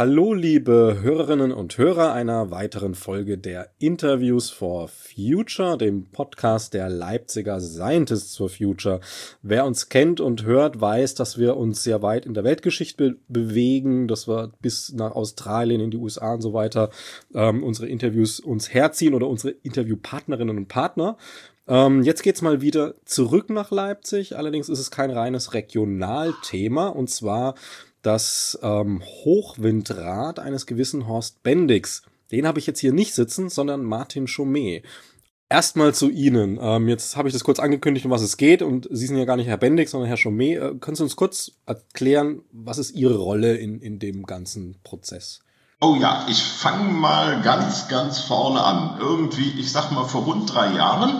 Hallo, liebe Hörerinnen und Hörer einer weiteren Folge der Interviews for Future, dem Podcast der Leipziger Scientists for Future. Wer uns kennt und hört, weiß, dass wir uns sehr weit in der Weltgeschichte bewegen, dass wir bis nach Australien, in die USA und so weiter unsere Interviews uns herziehen oder unsere Interviewpartnerinnen und Partner. Jetzt geht's mal wieder zurück nach Leipzig, allerdings ist es kein reines Regionalthema, und zwar das Hochwindrad eines gewissen Horst Bendix. Den habe ich jetzt hier nicht sitzen, sondern Martin Chomet. Erstmal zu Ihnen. Jetzt habe ich das kurz angekündigt, um was es geht, und Sie sind ja gar nicht Herr Bendix, sondern Herr Chomet. Können Sie uns kurz erklären, was ist Ihre Rolle in dem ganzen Prozess? Oh ja, ich fange mal ganz vorne an. Irgendwie, ich sag mal, vor rund 3 Jahren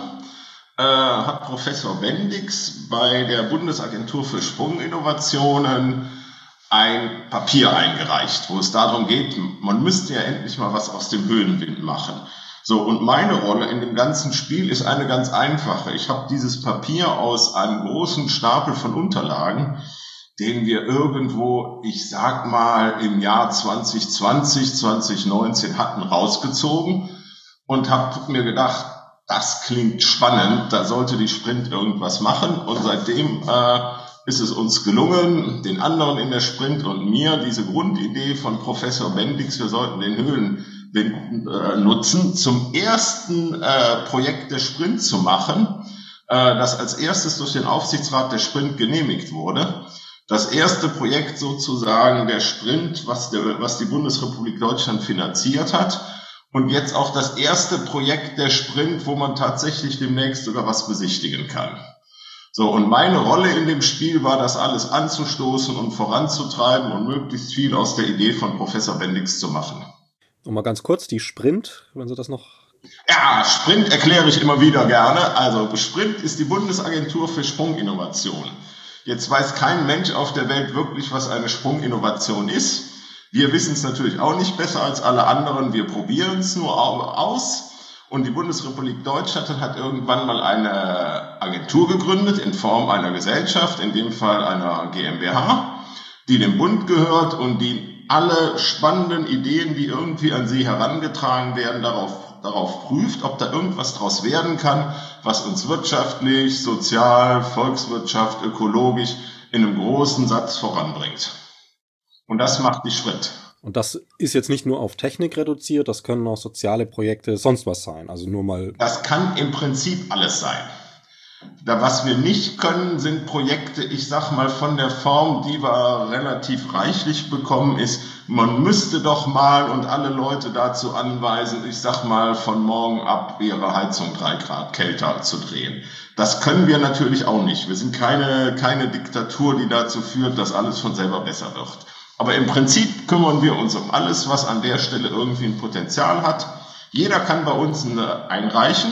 hat Professor Bendix bei der Bundesagentur für Sprunginnovationen ein Papier eingereicht, wo es darum geht, man müsste ja endlich mal was aus dem Höhenwind machen. So, und meine Rolle in dem ganzen Spiel ist eine ganz einfache. Ich habe dieses Papier aus einem großen Stapel von Unterlagen, den wir irgendwo, ich sag mal, im Jahr 2020, 2019 hatten, rausgezogen und habe mir gedacht, das klingt spannend, da sollte die Sprint irgendwas machen, und seitdem ist es uns gelungen, den anderen in der Sprint und mir diese Grundidee von Professor Bendix, wir sollten den Höhenwind nutzen, zum ersten Projekt der Sprint zu machen, das als erstes durch den Aufsichtsrat der Sprint genehmigt wurde. Das erste Projekt sozusagen der Sprint, was die Bundesrepublik Deutschland finanziert hat, und jetzt auch das erste Projekt der Sprint, wo man tatsächlich demnächst sogar was besichtigen kann. So, und meine Rolle in dem Spiel war, das alles anzustoßen und voranzutreiben und möglichst viel aus der Idee von Professor Bendix zu machen. Und mal ganz kurz, die Sprint, wenn Sie das noch... Ja, Sprint erkläre ich immer wieder gerne. Also Sprint ist die Bundesagentur für Sprunginnovation. Jetzt weiß kein Mensch auf der Welt wirklich, was eine Sprunginnovation ist. Wir wissen es natürlich auch nicht besser als alle anderen. Wir probieren es nur aus. Und die Bundesrepublik Deutschland hat irgendwann mal eine Agentur gegründet in Form einer Gesellschaft, in dem Fall einer GmbH, die dem Bund gehört und die alle spannenden Ideen, die irgendwie an sie herangetragen werden, darauf prüft, ob da irgendwas draus werden kann, was uns wirtschaftlich, sozial, Volkswirtschaft, ökologisch in einem großen Satz voranbringt. Und das macht die Sprint. Und das ist jetzt nicht nur auf Technik reduziert, das können auch soziale Projekte, sonst was sein. Also nur mal. Das kann im Prinzip alles sein. Was wir nicht können, sind Projekte, ich sag mal, von der Form, die wir relativ reichlich bekommen, ist, man müsste doch mal und alle Leute dazu anweisen, ich sag mal, von morgen ab ihre Heizung 3 Grad kälter zu drehen. Das können wir natürlich auch nicht. Wir sind keine Diktatur, die dazu führt, dass alles von selber besser wird. Aber im Prinzip kümmern wir uns um alles, was an der Stelle irgendwie ein Potenzial hat. Jeder kann bei uns einreichen,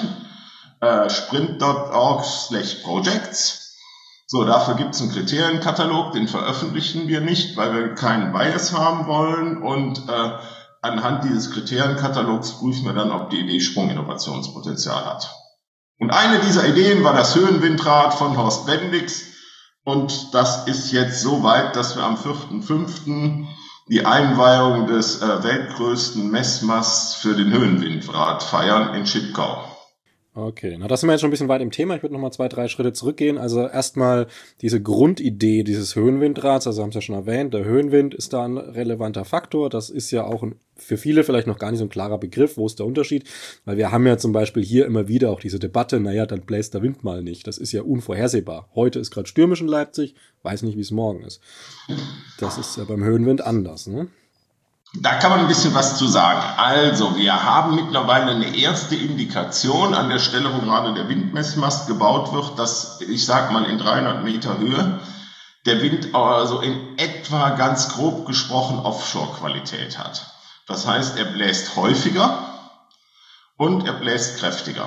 sprint.org/projects. So, dafür gibt es einen Kriterienkatalog, den veröffentlichen wir nicht, weil wir keinen Bias haben wollen. Und anhand dieses Kriterienkatalogs prüfen wir dann, ob die Idee Sprunginnovationspotenzial hat. Und eine dieser Ideen war das Höhenwindrad von Horst Bendix. Und das ist jetzt so weit, dass wir am 4.5. die Einweihung des weltgrößten Messmasts für den Höhenwindrad feiern in Schipkau. Okay, na das sind wir jetzt schon ein bisschen weit im Thema. Ich würde noch mal 2, 3 Schritte zurückgehen. Also erstmal diese Grundidee dieses Höhenwindrads, also haben Sie ja schon erwähnt, der Höhenwind ist da ein relevanter Faktor. Das ist ja auch für viele vielleicht noch gar nicht so ein klarer Begriff. Wo ist der Unterschied? Weil wir haben ja zum Beispiel hier immer wieder auch diese Debatte, naja, dann bläst der Wind mal nicht. Das ist ja unvorhersehbar. Heute ist gerade stürmisch in Leipzig, weiß nicht, wie es morgen ist. Das ist ja beim Höhenwind anders, ne? Da kann man ein bisschen was zu sagen. Also, wir haben mittlerweile eine erste Indikation an der Stelle, wo gerade der Windmessmast gebaut wird, dass, ich sag mal, in 300 Meter Höhe der Wind also in etwa ganz grob gesprochen Offshore-Qualität hat. Das heißt, er bläst häufiger und er bläst kräftiger.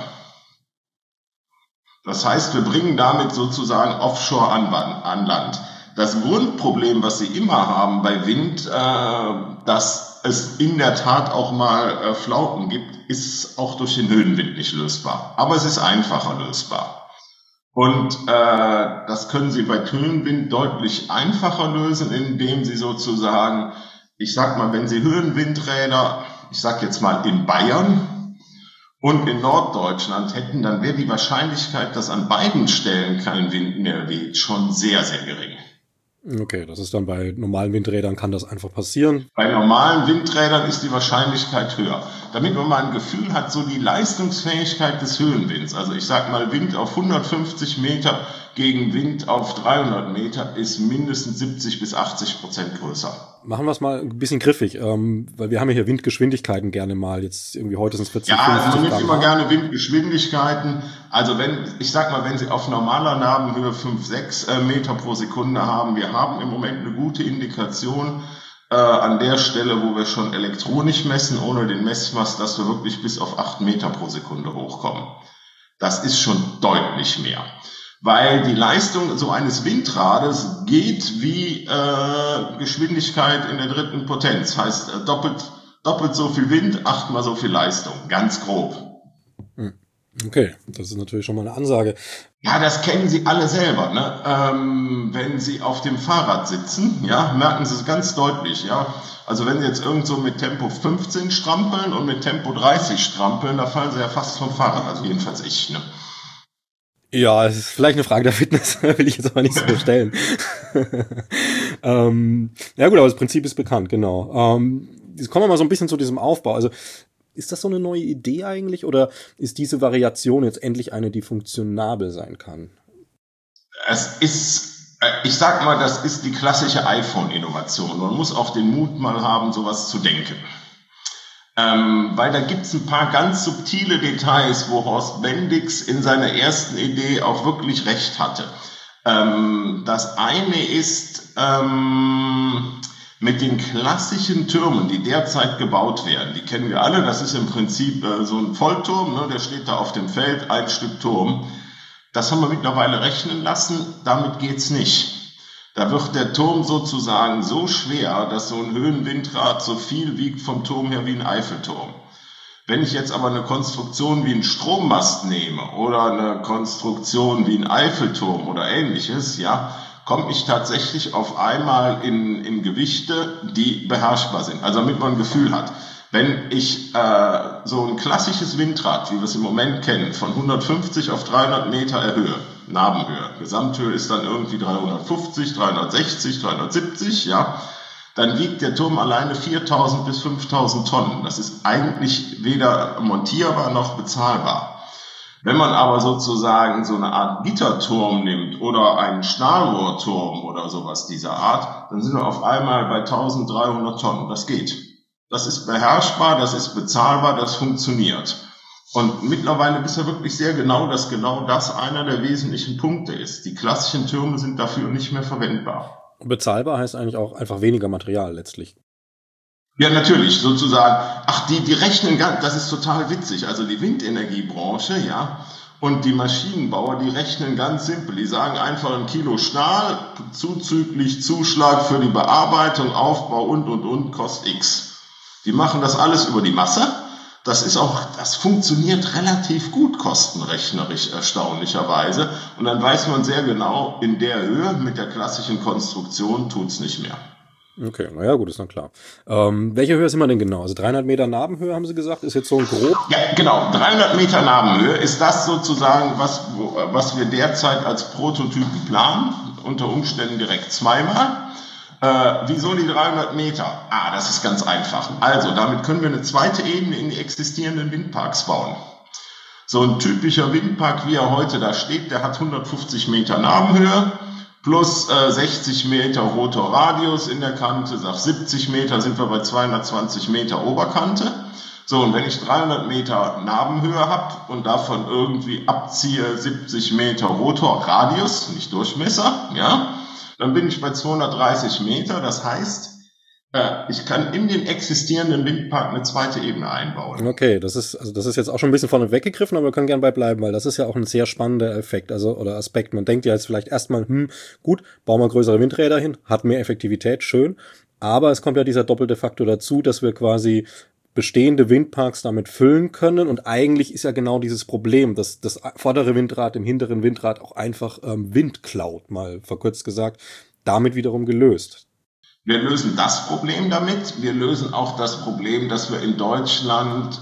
Das heißt, wir bringen damit sozusagen Offshore an Land. Das Grundproblem, was Sie immer haben bei Wind, dass es in der Tat auch mal Flauten gibt, ist auch durch den Höhenwind nicht lösbar. Aber es ist einfacher lösbar. Und das können Sie bei Höhenwind deutlich einfacher lösen, indem Sie sozusagen Ich sag mal, wenn Sie Höhenwindräder, ich sag jetzt mal in Bayern und in Norddeutschland hätten, dann wäre die Wahrscheinlichkeit, dass an beiden Stellen kein Wind mehr weht, schon sehr, sehr gering. Okay, das ist dann bei normalen Windrädern kann das einfach passieren. Bei normalen Windrädern ist die Wahrscheinlichkeit höher. Damit man mal ein Gefühl hat, so die Leistungsfähigkeit des Höhenwinds, also ich sag mal Wind auf 150 Meter gegen Wind auf 300 Meter ist mindestens 70-80% größer. Machen wir es mal ein bisschen griffig, weil wir haben ja hier Windgeschwindigkeiten gerne mal. Jetzt irgendwie heute sind es 40, ja, 50 man nimmt km/h. immer gerne Windgeschwindigkeiten. Also wenn Sie auf normaler Nabenhöhe 5-6 Meter pro Sekunde haben, wir haben im Moment eine gute Indikation an der Stelle, wo wir schon elektronisch messen, ohne den Messmast, dass wir wirklich bis auf 8 Meter pro Sekunde hochkommen. Das ist schon deutlich mehr. Weil die Leistung so eines Windrades geht wie Geschwindigkeit in der dritten Potenz. Heißt doppelt so viel Wind, 8-mal so viel Leistung. Ganz grob. Okay, das ist natürlich schon mal eine Ansage. Ja, das kennen Sie alle selber, ne? Wenn Sie auf dem Fahrrad sitzen, ja, merken Sie es ganz deutlich, ja. Also wenn Sie jetzt irgend so mit Tempo 15 strampeln und mit Tempo 30 strampeln, da fallen Sie ja fast vom Fahrrad, also jedenfalls ich, ne? Ja, es ist vielleicht eine Frage der Fitness, will ich jetzt aber nicht so stellen. Ja gut, aber das Prinzip ist bekannt, genau. Jetzt kommen wir mal so ein bisschen zu diesem Aufbau. Also ist das so eine neue Idee eigentlich oder ist diese Variation jetzt endlich eine, die funktionabel sein kann? Es ist, ich sag mal, das ist die klassische iPhone-Innovation. Man muss auch den Mut mal haben, sowas zu denken. Weil da gibt's ein paar ganz subtile Details, wo Horst Bendix in seiner ersten Idee auch wirklich recht hatte. Das eine ist mit den klassischen Türmen, die derzeit gebaut werden. Die kennen wir alle, das ist im Prinzip so ein Vollturm, ne, der steht da auf dem Feld, ein Stück Turm. Das haben wir mittlerweile rechnen lassen, damit geht's nicht. Da wird der Turm sozusagen so schwer, dass so ein Höhenwindrad so viel wiegt vom Turm her wie ein Eiffelturm. Wenn ich jetzt aber eine Konstruktion wie einen Strommast nehme oder eine Konstruktion wie ein Eiffelturm oder ähnliches, ja, komme ich tatsächlich auf einmal in Gewichte, die beherrschbar sind. Also damit man ein Gefühl hat. Wenn ich so ein klassisches Windrad, wie wir es im Moment kennen, von 150 auf 300 Meter erhöhe, Nabenhöhe, Gesamthöhe ist dann irgendwie 350, 360, 370, ja, dann wiegt der Turm alleine 4.000 bis 5.000 Tonnen. Das ist eigentlich weder montierbar noch bezahlbar. Wenn man aber sozusagen so eine Art Gitterturm nimmt oder einen Stahlrohrturm oder sowas dieser Art, dann sind wir auf einmal bei 1.300 Tonnen. Das geht. Das ist beherrschbar, das ist bezahlbar, das funktioniert. Und mittlerweile ist ja wirklich sehr genau, dass genau das einer der wesentlichen Punkte ist. Die klassischen Türme sind dafür nicht mehr verwendbar. Bezahlbar heißt eigentlich auch einfach weniger Material letztlich. Ja, natürlich, sozusagen. Ach, die rechnen ganz, das ist total witzig. Also die Windenergiebranche, ja, und die Maschinenbauer, die rechnen ganz simpel. Die sagen einfach 1 Kilo Stahl, zuzüglich Zuschlag für die Bearbeitung, Aufbau und, kostet X. Die machen das alles über die Masse. Das funktioniert relativ gut kostenrechnerisch, erstaunlicherweise. Und dann weiß man sehr genau, in der Höhe mit der klassischen Konstruktion tut's nicht mehr. Okay, naja, gut, ist dann klar. Welche Höhe sind wir denn genau? Also 300 Meter Nabenhöhe, haben Sie gesagt, ist jetzt so ein grob? Ja, genau. 300 Meter Nabenhöhe ist das sozusagen, was wir derzeit als Prototypen planen. Unter Umständen direkt zweimal. Wieso die 300 Meter? Das ist ganz einfach. Also, damit können wir eine zweite Ebene in die existierenden Windparks bauen. So ein typischer Windpark, wie er heute da steht, der hat 150 Meter Nabenhöhe plus 60 Meter Rotorradius in der Kante. Nach 70 Meter sind wir bei 220 Meter Oberkante. So, und wenn ich 300 Meter Nabenhöhe habe und davon irgendwie abziehe 70 Meter Rotorradius, nicht Durchmesser, ja, dann bin ich bei 230 Meter. Das heißt, ich kann in den existierenden Windpark eine zweite Ebene einbauen. Okay, das ist jetzt auch schon ein bisschen vorne weggegriffen, aber wir können gerne bei bleiben, weil das ist ja auch ein sehr spannender Effekt, oder Aspekt. Man denkt ja jetzt vielleicht erstmal, gut, bauen wir größere Windräder hin, hat mehr Effektivität, schön. Aber es kommt ja dieser doppelte Faktor dazu, dass wir quasi bestehende Windparks damit füllen können. Und eigentlich ist ja genau dieses Problem, dass das vordere Windrad im hinteren Windrad auch einfach Wind klaut, mal verkürzt gesagt, damit wiederum gelöst. Wir lösen das Problem damit. Wir lösen auch das Problem, dass wir in Deutschland,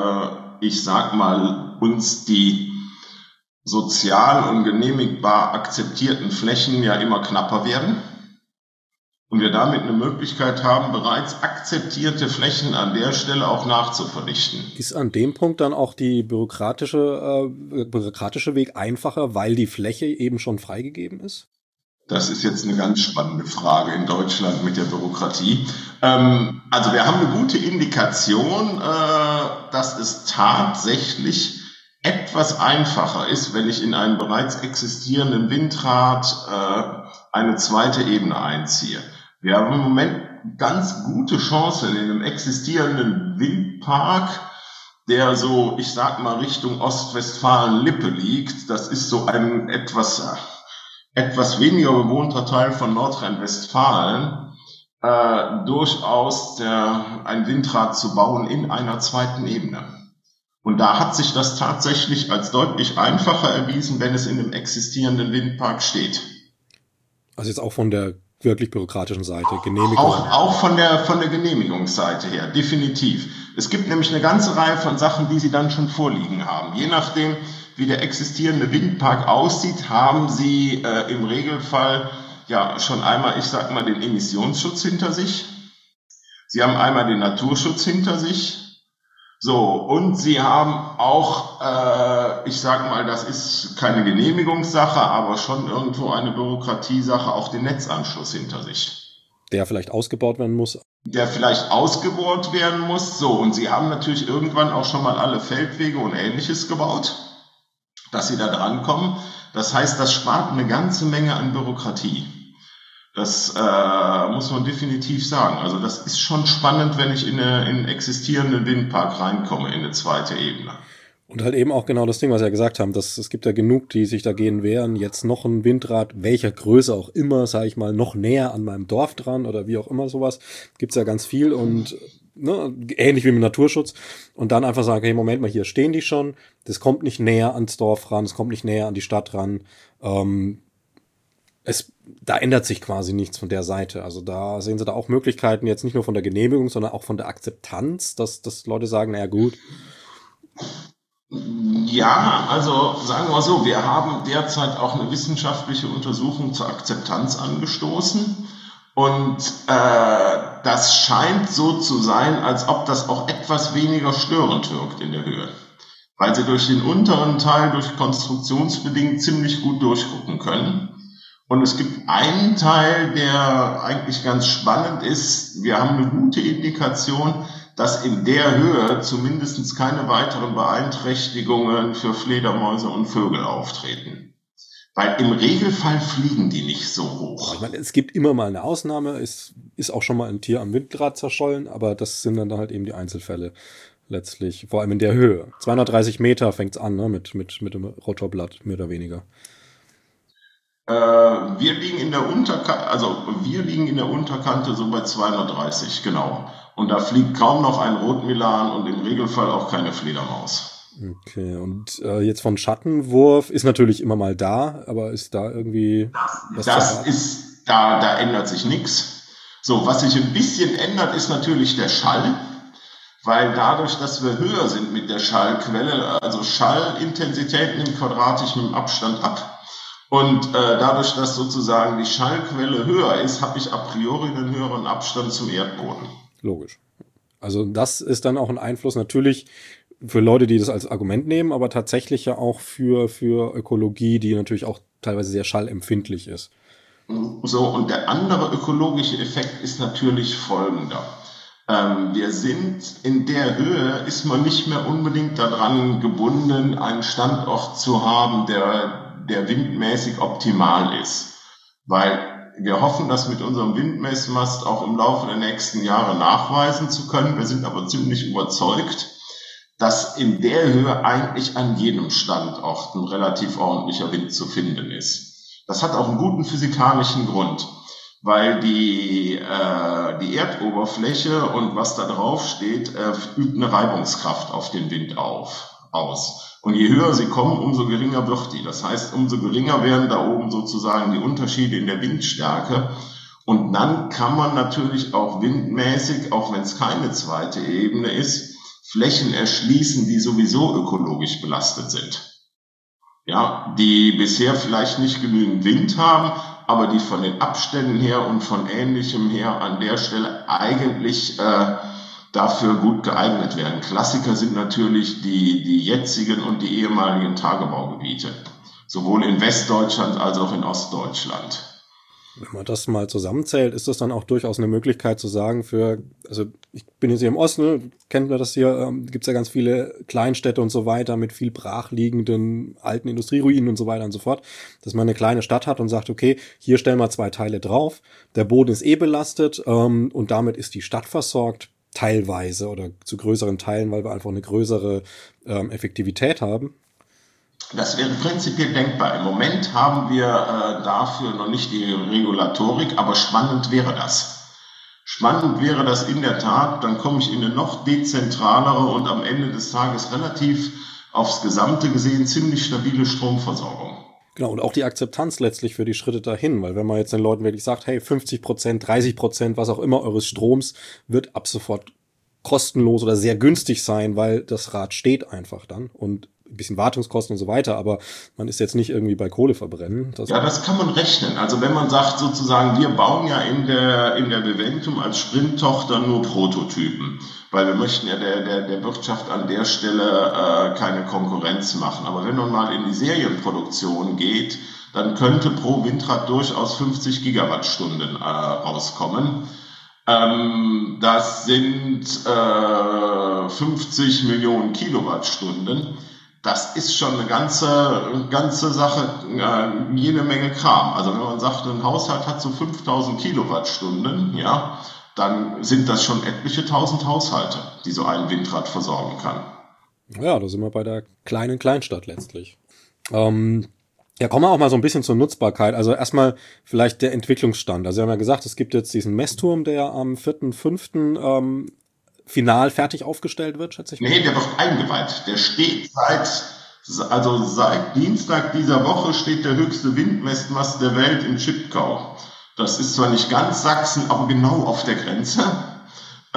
uns die sozial und genehmigbar akzeptierten Flächen ja immer knapper werden. Und wir damit eine Möglichkeit haben, bereits akzeptierte Flächen an der Stelle auch nachzuverdichten. Ist an dem Punkt dann auch die bürokratische Weg einfacher, weil die Fläche eben schon freigegeben ist? Das ist jetzt eine ganz spannende Frage in Deutschland mit der Bürokratie. Also wir haben eine gute Indikation, dass es tatsächlich etwas einfacher ist, wenn ich in einen bereits existierenden Windrad eine zweite Ebene einziehe. Wir haben im Moment ganz gute Chancen in einem existierenden Windpark, der so, Richtung Ostwestfalen-Lippe liegt. Das ist so ein etwas weniger bewohnter Teil von Nordrhein-Westfalen, durchaus ein Windrad zu bauen in einer zweiten Ebene. Und da hat sich das tatsächlich als deutlich einfacher erwiesen, wenn es in einem existierenden Windpark steht. Also jetzt auch von der wirklich bürokratischen Seite, Genehmigung. Auch von der Genehmigungsseite her, definitiv. Es gibt nämlich eine ganze Reihe von Sachen, die Sie dann schon vorliegen haben. Je nachdem, wie der existierende Windpark aussieht, haben Sie im Regelfall ja schon einmal, den Emissionsschutz hinter sich. Sie haben einmal den Naturschutz hinter sich. So, und Sie haben auch, das ist keine Genehmigungssache, aber schon irgendwo eine Bürokratiesache, auch den Netzanschluss hinter sich. Der vielleicht ausgebaut werden muss. So, und Sie haben natürlich irgendwann auch schon mal alle Feldwege und Ähnliches gebaut, dass Sie da drankommen. Das heißt, das spart eine ganze Menge an Bürokratie. Das muss man definitiv sagen. Also das ist schon spannend, wenn ich in einen existierenden Windpark reinkomme, in eine zweite Ebene. Und halt eben auch genau das Ding, was wir ja gesagt haben, dass es gibt ja genug, die sich dagegen wehren, jetzt noch ein Windrad, welcher Größe auch immer, sage ich mal, noch näher an meinem Dorf dran oder wie auch immer sowas, gibt's ja ganz viel und ähnlich wie mit Naturschutz und dann einfach sagen, hey, Moment mal, hier stehen die schon, das kommt nicht näher ans Dorf ran, es kommt nicht näher an die Stadt ran, da ändert sich quasi nichts von der Seite. Also da sehen Sie da auch Möglichkeiten, jetzt nicht nur von der Genehmigung, sondern auch von der Akzeptanz, dass Leute sagen, naja gut. Ja, also sagen wir so, wir haben derzeit auch eine wissenschaftliche Untersuchung zur Akzeptanz angestoßen und das scheint so zu sein, als ob das auch etwas weniger störend wirkt in der Höhe, weil Sie durch den unteren Teil, durch konstruktionsbedingt ziemlich gut durchgucken können. Und es gibt einen Teil, der eigentlich ganz spannend ist. Wir haben eine gute Indikation, dass in der Höhe zumindest keine weiteren Beeinträchtigungen für Fledermäuse und Vögel auftreten. Weil im Regelfall fliegen die nicht so hoch. Ich meine, es gibt immer mal eine Ausnahme. Es ist auch schon mal ein Tier am Windrad zerschollen, aber das sind dann halt eben die Einzelfälle letztlich. Vor allem in der Höhe. 230 Meter fängt's an, ne, mit dem Rotorblatt, mehr oder weniger. Wir liegen in der Unterkante so bei 230, genau. Und da fliegt kaum noch ein Rotmilan und im Regelfall auch keine Fledermaus. Okay, und jetzt von Schattenwurf ist natürlich immer mal da, aber ist da irgendwie was? Da ändert sich nichts. So, was sich ein bisschen ändert, ist natürlich der Schall, weil dadurch, dass wir höher sind mit der Schallquelle, also Schallintensität nimmt quadratisch mit dem Abstand ab. Und dadurch, dass sozusagen die Schallquelle höher ist, habe ich a priori einen höheren Abstand zum Erdboden. Logisch. Also das ist dann auch ein Einfluss natürlich für Leute, die das als Argument nehmen, aber tatsächlich ja auch für Ökologie, die natürlich auch teilweise sehr schallempfindlich ist. So, und der andere ökologische Effekt ist natürlich folgender. Wir sind in der Höhe, ist man nicht mehr unbedingt daran gebunden, einen Standort zu haben, der windmäßig optimal ist. Weil wir hoffen, das mit unserem Windmessmast auch im Laufe der nächsten Jahre nachweisen zu können. Wir sind aber ziemlich überzeugt, dass in der Höhe eigentlich an jedem Standort ein relativ ordentlicher Wind zu finden ist. Das hat auch einen guten physikalischen Grund, weil die Erdoberfläche und was da drauf steht, übt eine Reibungskraft auf den Wind aus. Und je höher sie kommen, umso geringer wird die. Das heißt, umso geringer werden da oben sozusagen die Unterschiede in der Windstärke. Und dann kann man natürlich auch windmäßig, auch wenn es keine zweite Ebene ist, Flächen erschließen, die sowieso ökologisch belastet sind. Ja, die bisher vielleicht nicht genügend Wind haben, aber die von den Abständen her und von Ähnlichem her an der Stelle eigentlich dafür gut geeignet werden. Klassiker sind natürlich die jetzigen und die ehemaligen Tagebaugebiete, sowohl in Westdeutschland als auch in Ostdeutschland. Wenn man das mal zusammenzählt, ist das dann auch durchaus eine Möglichkeit zu sagen also ich bin jetzt hier im Osten, kennt man das hier, gibt's ja ganz viele Kleinstädte und so weiter mit viel brachliegenden alten Industrieruinen und so weiter und so fort, dass man eine kleine Stadt hat und sagt, okay, hier stellen wir 2 Teile drauf, der Boden ist belastet und damit ist die Stadt versorgt, teilweise oder zu größeren Teilen, weil wir einfach eine größere Effektivität haben. Das wäre prinzipiell denkbar. Im Moment haben wir dafür noch nicht die Regulatorik, aber spannend wäre das. Spannend wäre das in der Tat, dann komme ich in eine noch dezentralere und am Ende des Tages relativ aufs Gesamte gesehen ziemlich stabile Stromversorgung. Genau, und auch die Akzeptanz letztlich für die Schritte dahin, weil wenn man jetzt den Leuten wirklich sagt, hey, 50%, 30%, was auch immer eures Stroms wird ab sofort kostenlos oder sehr günstig sein, weil das Rad steht einfach dann und ein bisschen Wartungskosten und so weiter, aber man ist jetzt nicht irgendwie bei Kohle verbrennen. Das kann man rechnen. Also wenn man sagt sozusagen, wir bauen ja in der Beventum als Sprint-Tochter nur Prototypen, weil wir möchten ja der Wirtschaft an der Stelle keine Konkurrenz machen. Aber wenn man mal in die Serienproduktion geht, dann könnte pro Windrad durchaus 50 Gigawattstunden rauskommen. Das sind 50 Millionen Kilowattstunden. Das ist schon eine ganze Sache, jede Menge Kram. Also wenn man sagt, ein Haushalt hat so 5000 Kilowattstunden, ja, dann sind das schon etliche 1000 Haushalte, die so ein Windrad versorgen kann. Ja, da sind wir bei der kleinen Kleinstadt letztlich. Kommen wir auch mal so ein bisschen zur Nutzbarkeit. Also erstmal vielleicht der Entwicklungsstand. Also wir haben ja gesagt, es gibt jetzt diesen Messturm, der am 4.5. Final fertig aufgestellt wird, schätze ich mal. Nee, der wird eingeweiht. Der steht seit Dienstag dieser Woche steht der höchste Windmessmast der Welt in Chipkau. Das ist zwar nicht ganz Sachsen, aber genau auf der Grenze. Und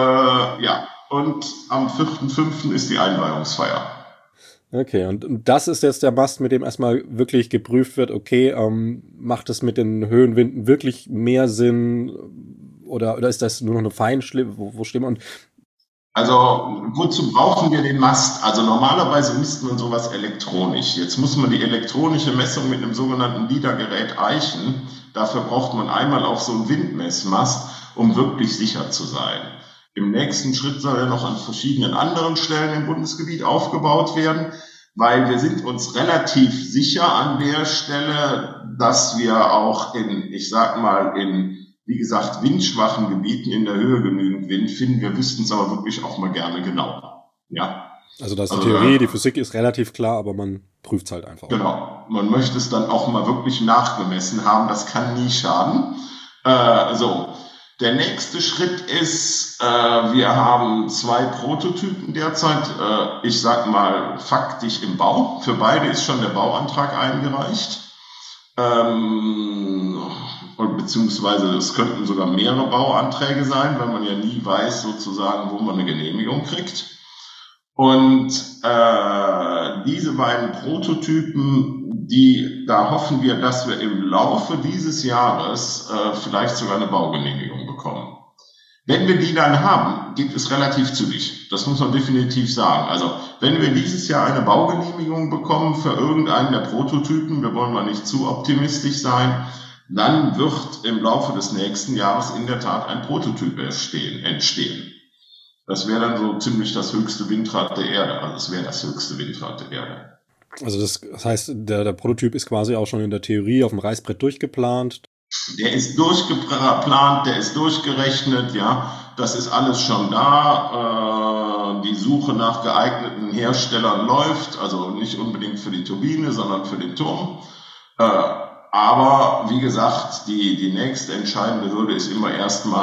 am 4.5. ist die Einweihungsfeier. Okay, und das ist jetzt der Mast, mit dem erstmal wirklich geprüft wird, okay, macht es mit den Höhenwinden wirklich mehr Sinn oder ist das nur noch eine Feinschliff, wo stehen wir? Also wozu brauchen wir den Mast? Also normalerweise misst man sowas elektronisch. Jetzt muss man die elektronische Messung mit einem sogenannten LIDAR-Gerät eichen. Dafür braucht man einmal auch so einen Windmessmast, um wirklich sicher zu sein. Im nächsten Schritt soll er noch an verschiedenen anderen Stellen im Bundesgebiet aufgebaut werden, weil wir sind uns relativ sicher an der Stelle, dass wir auch in wie gesagt, windschwachen Gebieten in der Höhe genügend Wind finden. Wir wüssten es aber wirklich auch mal gerne genau. Ja. Also das ist die Theorie, die Physik ist relativ klar, aber man prüft es halt einfach. Genau. Man möchte es dann auch mal wirklich nachgemessen haben. Das kann nie schaden. Der nächste Schritt ist, wir haben 2 Prototypen derzeit, faktisch im Bau. Für beide ist schon der Bauantrag eingereicht. Beziehungsweise es könnten sogar mehrere Bauanträge sein, weil man ja nie weiß sozusagen, wo man eine Genehmigung kriegt. Und diese beiden Prototypen, da hoffen wir, dass wir im Laufe dieses Jahres vielleicht sogar eine Baugenehmigung bekommen. Wenn wir die dann haben, geht es relativ zügig. Das muss man definitiv sagen. Also wenn wir dieses Jahr eine Baugenehmigung bekommen für irgendeinen der Prototypen, wir wollen mal nicht zu optimistisch sein, dann wird im Laufe des nächsten Jahres in der Tat ein Prototyp entstehen. Das wäre dann so ziemlich das höchste Windrad der Erde. Also es wäre das höchste Windrad der Erde. Also das heißt, der Prototyp ist quasi auch schon in der Theorie auf dem Reißbrett durchgeplant. Der ist durchgeplant, der ist durchgerechnet, ja. Das ist alles schon da. Die Suche nach geeigneten Herstellern läuft, also nicht unbedingt für die Turbine, sondern für den Turm. Aber wie gesagt, die nächste entscheidende Hürde ist immer erstmal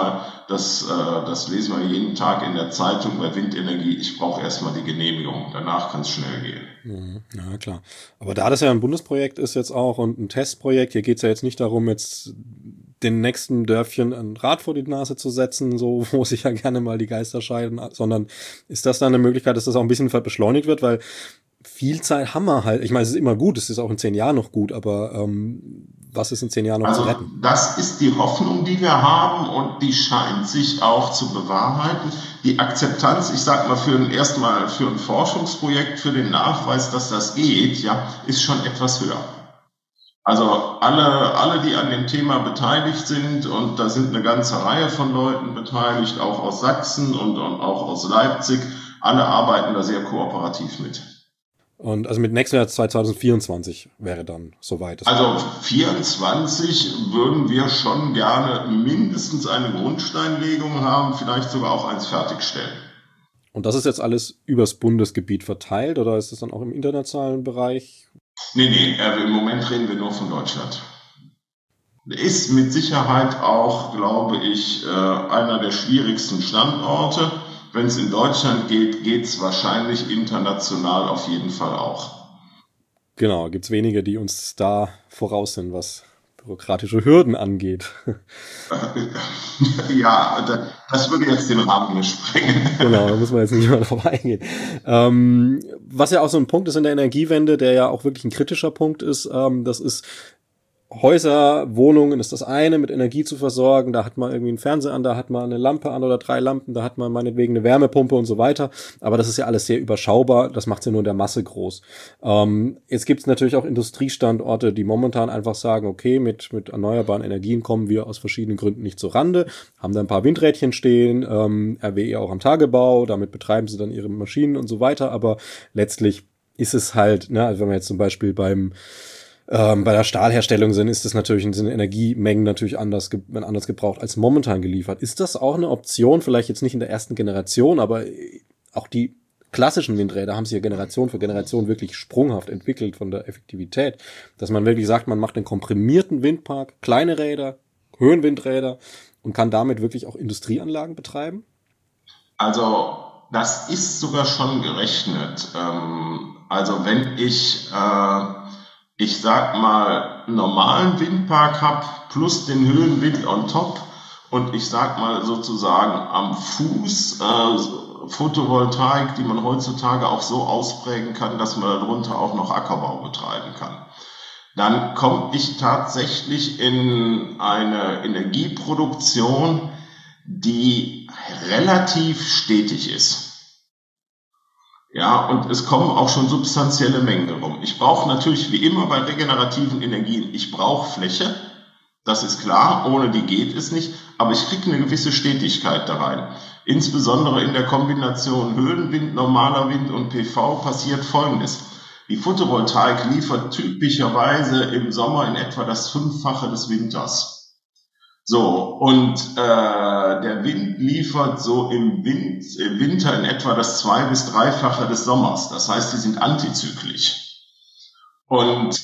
das lesen wir jeden Tag in der Zeitung bei Windenergie. Ich brauche erstmal die Genehmigung, danach kann es schnell gehen. Ja, klar. Aber da das ja ein Bundesprojekt ist jetzt auch und ein Testprojekt, hier geht es ja jetzt nicht darum, jetzt den nächsten Dörfchen ein Rad vor die Nase zu setzen, so wo sich ja gerne mal die Geister scheiden, sondern ist das dann eine Möglichkeit, dass das auch ein bisschen beschleunigt wird, weil viel Zeit haben wir halt. Ich meine, es ist immer gut, es ist auch in 10 Jahren noch gut, aber was ist in 10 Jahren noch zu retten? Das ist die Hoffnung, die wir haben und die scheint sich auch zu bewahrheiten. Die Akzeptanz, ich sag mal, erstmal für ein Forschungsprojekt, für den Nachweis, dass das geht, ja, ist schon etwas höher. Also alle, die an dem Thema beteiligt sind, und da sind eine ganze Reihe von Leuten beteiligt, auch aus Sachsen und auch aus Leipzig, alle arbeiten da sehr kooperativ mit. Und also mit nächstem Jahr 2024 wäre dann soweit. Also 24 würden wir schon gerne mindestens eine Grundsteinlegung haben, vielleicht sogar auch eins fertigstellen. Und das ist jetzt alles übers Bundesgebiet verteilt oder ist das dann auch im internationalen Bereich? Nee, im Moment reden wir nur von Deutschland. Ist mit Sicherheit auch, glaube ich, einer der schwierigsten Standorte. Wenn es in Deutschland geht, geht es wahrscheinlich international auf jeden Fall auch. Genau, gibt es wenige, die uns da voraus sind, was bürokratische Hürden angeht. Ja, das würde jetzt den Rahmen sprengen. Genau, da muss man jetzt nicht mehr drauf eingehen. Was ja auch so ein Punkt ist in der Energiewende, der ja auch wirklich ein kritischer Punkt ist, das ist Häuser, Wohnungen ist das eine, mit Energie zu versorgen, da hat man irgendwie einen Fernseher an, da hat man eine Lampe an oder 3 Lampen, da hat man meinetwegen eine Wärmepumpe und so weiter, aber das ist ja alles sehr überschaubar, das macht es ja nur in der Masse groß. Jetzt gibt es natürlich auch Industriestandorte, die momentan einfach sagen, okay, mit erneuerbaren Energien kommen wir aus verschiedenen Gründen nicht zur Rande, haben da ein paar Windrädchen stehen, RWE auch am Tagebau, damit betreiben sie dann ihre Maschinen und so weiter, aber letztlich ist es halt, ne, also wenn wir jetzt zum Beispiel bei der Stahlherstellung sind Energiemengen natürlich anders gebraucht als momentan geliefert. Ist das auch eine Option, vielleicht jetzt nicht in der ersten Generation, aber auch die klassischen Windräder haben sich ja Generation für Generation wirklich sprunghaft entwickelt von der Effektivität, dass man wirklich sagt, man macht einen komprimierten Windpark, kleine Räder, Höhenwindräder und kann damit wirklich auch Industrieanlagen betreiben? Also das ist sogar schon gerechnet. Also wenn ich sag mal, einen normalen Windpark habe, plus den Höhenwind on top und ich sag mal sozusagen am Fuß Photovoltaik, die man heutzutage auch so ausprägen kann, dass man darunter auch noch Ackerbau betreiben kann. Dann komme ich tatsächlich in eine Energieproduktion, die relativ stetig ist. Ja, und es kommen auch schon substanzielle Mengen rum. Ich brauche natürlich wie immer bei regenerativen Energien, ich brauche Fläche, das ist klar, ohne die geht es nicht, aber ich kriege eine gewisse Stetigkeit da rein. Insbesondere in der Kombination Höhenwind, normaler Wind und PV passiert Folgendes. Die Photovoltaik liefert typischerweise im Sommer in etwa das 5-fache des Winters. So, und der Wind liefert so im Winter in etwa das 2- bis 3-fache des Sommers. Das heißt, die sind antizyklisch. Und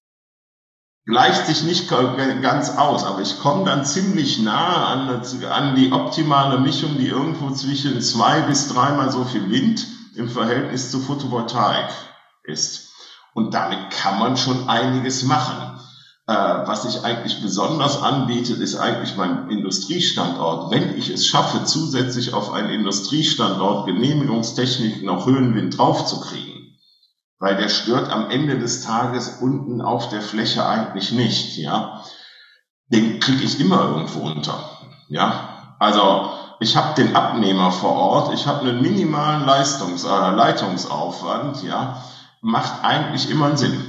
gleicht sich nicht ganz aus, aber ich komme dann ziemlich nahe an die optimale Mischung, die irgendwo zwischen 2- bis 3-mal so viel Wind im Verhältnis zu Photovoltaik ist. Und damit kann man schon einiges machen. Was sich eigentlich besonders anbietet, ist eigentlich mein Industriestandort. Wenn ich es schaffe, zusätzlich auf einen Industriestandort Genehmigungstechnik noch Höhenwind draufzukriegen, weil der stört am Ende des Tages unten auf der Fläche eigentlich nicht, ja, den kriege ich immer irgendwo unter, ja. Also ich habe den Abnehmer vor Ort, ich habe einen minimalen Leitungsaufwand, ja, macht eigentlich immer einen Sinn.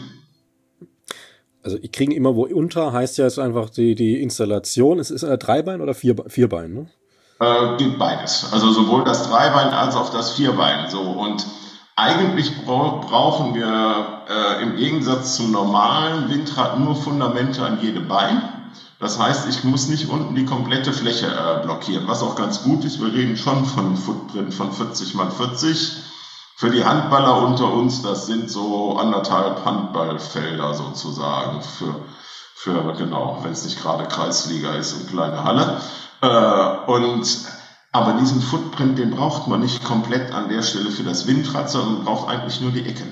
Also ich kriege immer wo unter, heißt ja jetzt einfach die Installation. Ist es 3-Bein oder 4-Bein, ne? Geht beides. Also sowohl das 3-Bein als auch das 4-Bein. So, und eigentlich brauchen wir im Gegensatz zum normalen Windrad nur Fundamente an jedem Bein. Das heißt, ich muss nicht unten die komplette Fläche blockieren, was auch ganz gut ist. Wir reden schon von einem Footprint von 40x40. Für die Handballer unter uns, das sind so 1,5 Handballfelder sozusagen Genau, wenn es nicht gerade Kreisliga ist und kleine Halle. Aber diesen Footprint, den braucht man nicht komplett an der Stelle für das Windrad, sondern man braucht eigentlich nur die Ecken.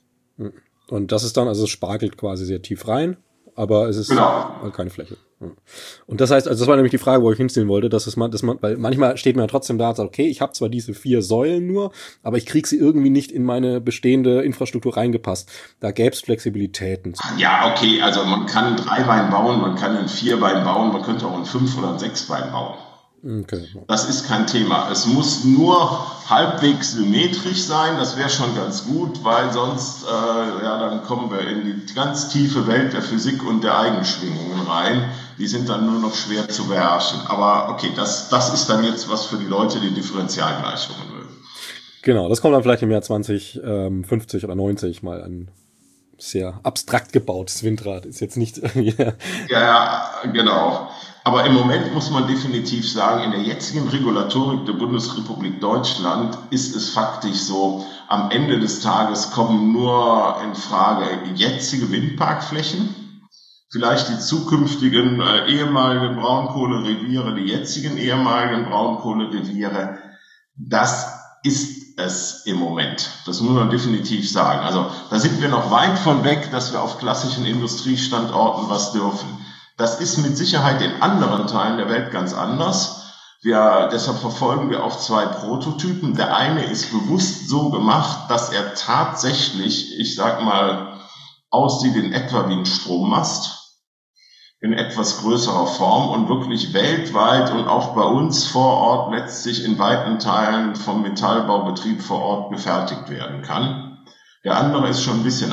Und das ist dann, also es spargelt quasi sehr tief rein, aber es ist keine Fläche. Und das heißt, also das war nämlich die Frage, wo ich hinziehen wollte, weil manchmal steht man ja trotzdem da und sagt, okay, ich habe zwar diese 4 Säulen nur, aber ich kriege sie irgendwie nicht in meine bestehende Infrastruktur reingepasst. Da gäbe es Flexibilitäten. Ja, okay, also man kann ein 3-Bein bauen, man kann ein 4-Bein bauen, man könnte auch ein 5- oder ein 6-Bein bauen. Okay. Das ist kein Thema. Es muss nur halbwegs symmetrisch sein, das wäre schon ganz gut, weil sonst dann kommen wir in die ganz tiefe Welt der Physik und der Eigenschwingungen rein. Die sind dann nur noch schwer zu beherrschen. Aber okay, das ist dann jetzt was für die Leute, die Differentialgleichungen mögen. Genau, das kommt dann vielleicht im Jahr 2050 oder 90 mal an. Sehr abstrakt gebautes Windrad ist jetzt nicht. Ja, genau. Aber im Moment muss man definitiv sagen, in der jetzigen Regulatorik der Bundesrepublik Deutschland ist es faktisch so, am Ende des Tages kommen nur in Frage jetzige Windparkflächen, vielleicht die zukünftigen ehemaligen Braunkohlereviere, die jetzigen ehemaligen Braunkohlereviere. Das ist es im Moment. Das muss man definitiv sagen. Also da sind wir noch weit von weg, dass wir auf klassischen Industriestandorten was dürfen. Das ist mit Sicherheit in anderen Teilen der Welt ganz anders. Deshalb verfolgen wir auch 2 Prototypen. Der eine ist bewusst so gemacht, dass er tatsächlich, ich sag mal, aussieht in etwa wie ein Strommast, in etwas größerer Form und wirklich weltweit und auch bei uns vor Ort letztlich in weiten Teilen vom Metallbaubetrieb vor Ort gefertigt werden kann. Der andere ist schon ein bisschen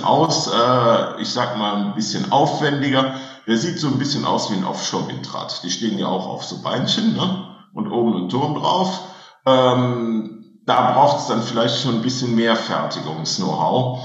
ein bisschen aufwendiger. Der sieht so ein bisschen aus wie ein Offshore-Windrad. Die stehen ja auch auf so Beinchen, ne? Und oben ein Turm drauf. Da braucht es dann vielleicht schon ein bisschen mehr Fertigungs-Know-how.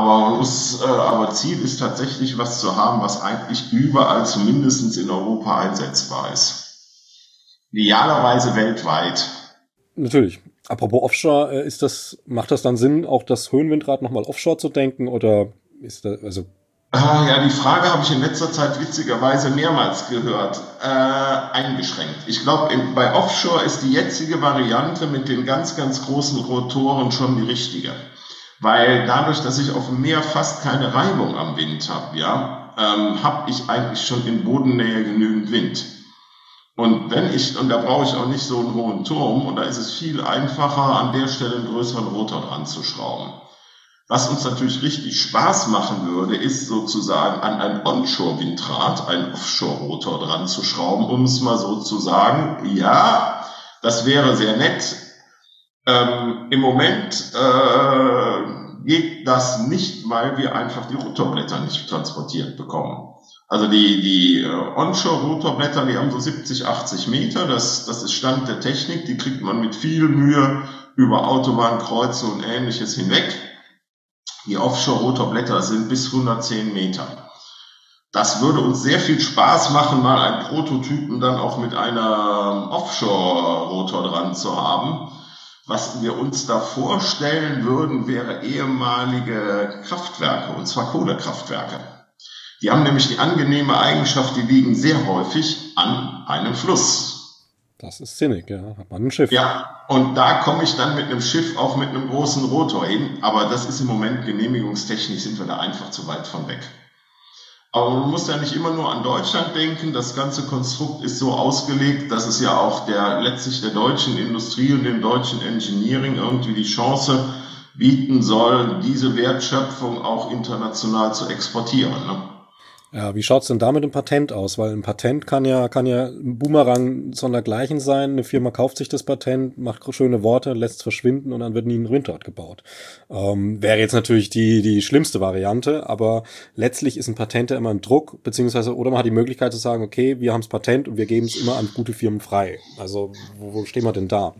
Aber Ziel ist tatsächlich, was zu haben, was eigentlich überall zumindest in Europa einsetzbar ist. Idealerweise weltweit. Natürlich. Apropos Offshore, macht das dann Sinn, auch das Höhenwindrad nochmal Offshore zu denken, oder ist das, also? Ja, die Frage habe ich in letzter Zeit witzigerweise mehrmals gehört, eingeschränkt. Ich glaube, bei Offshore ist die jetzige Variante mit den ganz, ganz großen Rotoren schon die richtige. Weil dadurch, dass ich auf dem Meer fast keine Reibung am Wind habe, habe ich eigentlich schon in Bodennähe genügend Wind. Und da brauche ich auch nicht so einen hohen Turm, und da ist es viel einfacher, an der Stelle einen größeren Rotor dran zu schrauben. Was uns natürlich richtig Spaß machen würde, ist sozusagen an ein Onshore-Windrad einen Offshore-Rotor dran zu schrauben, um es mal so zu sagen. Ja, das wäre sehr nett. Im Moment geht das nicht, weil wir einfach die Rotorblätter nicht transportiert bekommen. Also die Onshore-Rotorblätter, die haben so 70, 80 Meter, das ist Stand der Technik, die kriegt man mit viel Mühe über Autobahnkreuze und Ähnliches hinweg. Die Offshore-Rotorblätter sind bis 110 Meter. Das würde uns sehr viel Spaß machen, mal einen Prototypen dann auch mit einem Offshore-Rotor dran zu haben. Was wir uns da vorstellen würden, wäre ehemalige Kraftwerke, und zwar Kohlekraftwerke. Die haben nämlich die angenehme Eigenschaft, die liegen sehr häufig an einem Fluss. Das ist sinnig, ja. Hat man ein Schiff. Ja, und da komme ich dann mit einem Schiff auch mit einem großen Rotor hin. Aber das ist im Moment genehmigungstechnisch, sind wir da einfach zu weit von weg. Aber man muss ja nicht immer nur an Deutschland denken. Das ganze Konstrukt ist so ausgelegt, dass es ja auch letztlich der deutschen Industrie und dem deutschen Engineering irgendwie die Chance bieten soll, diese Wertschöpfung auch international zu exportieren, ne? Ja, wie schaut's denn da mit dem Patent aus? Weil ein Patent kann ja ein Boomerang sondergleichen sein. Eine Firma kauft sich das Patent, macht schöne Worte, lässt es verschwinden und dann wird nie ein Windrad gebaut. Wäre jetzt natürlich die schlimmste Variante, aber letztlich ist ein Patent ja immer ein Druck, oder man hat die Möglichkeit zu sagen, okay, wir haben das Patent und wir geben es immer an gute Firmen frei. Also wo stehen wir denn da?